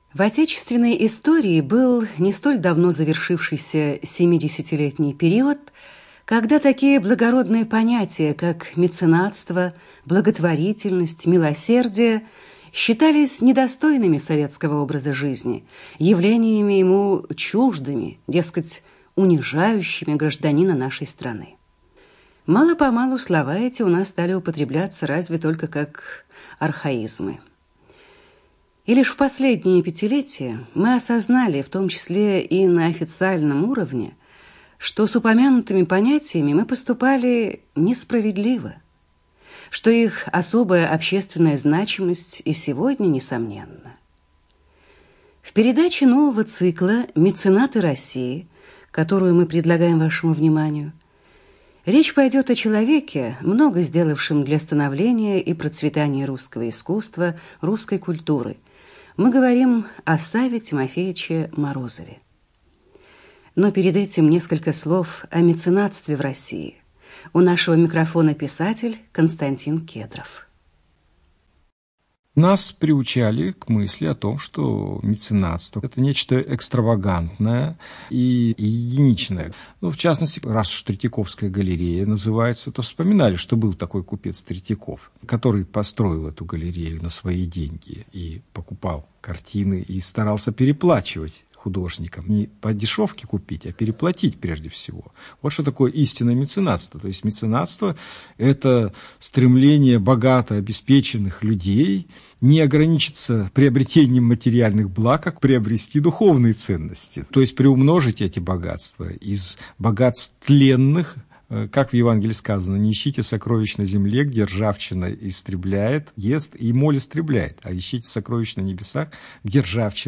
В отечественной истории был не столь давно завершившийся 70-летний период, когда такие благородные понятия, как меценатство, благотворительность, милосердие, считались недостойными советского образа жизни, явлениями ему чуждыми, дескать, унижающими гражданина нашей страны. Мало-помалу слова эти у нас стали употребляться разве только как архаизмы. И лишь в последние пятилетия мы осознали, в том числе и на официальном уровне, что с упомянутыми понятиями мы поступали несправедливо, что их особая общественная значимость и сегодня несомненна. В передаче нового цикла «Меценаты России», которую мы предлагаем вашему вниманию, речь пойдет о человеке, много сделавшем для становления и процветания русского искусства, русской культуры. Мы говорим о Савве Тимофеевиче Морозове. Но перед этим несколько слов о меценатстве в России. У нашего микрофона писатель Константин Кедров. Нас приучали к мысли о том, что меценатство – это нечто экстравагантное и единичное. В частности, раз уж Третьяковская галерея называется, то вспоминали, что был такой купец Третьяков, который построил эту галерею на свои деньги и покупал картины и старался переплачивать художникам. Не по дешевке купить, а переплатить прежде всего. Вот что такое истинное меценатство. То есть меценатство – это стремление богато обеспеченных людей не ограничиться приобретением материальных благ, а приобрести духовные ценности. То есть приумножить эти богатства из богатств тленных, как в Евангелии сказано, не ищите сокровищ на земле, где ржавчина истребляет, ест и моль истребляет, а ищите сокровищ на небесах, где ржавчина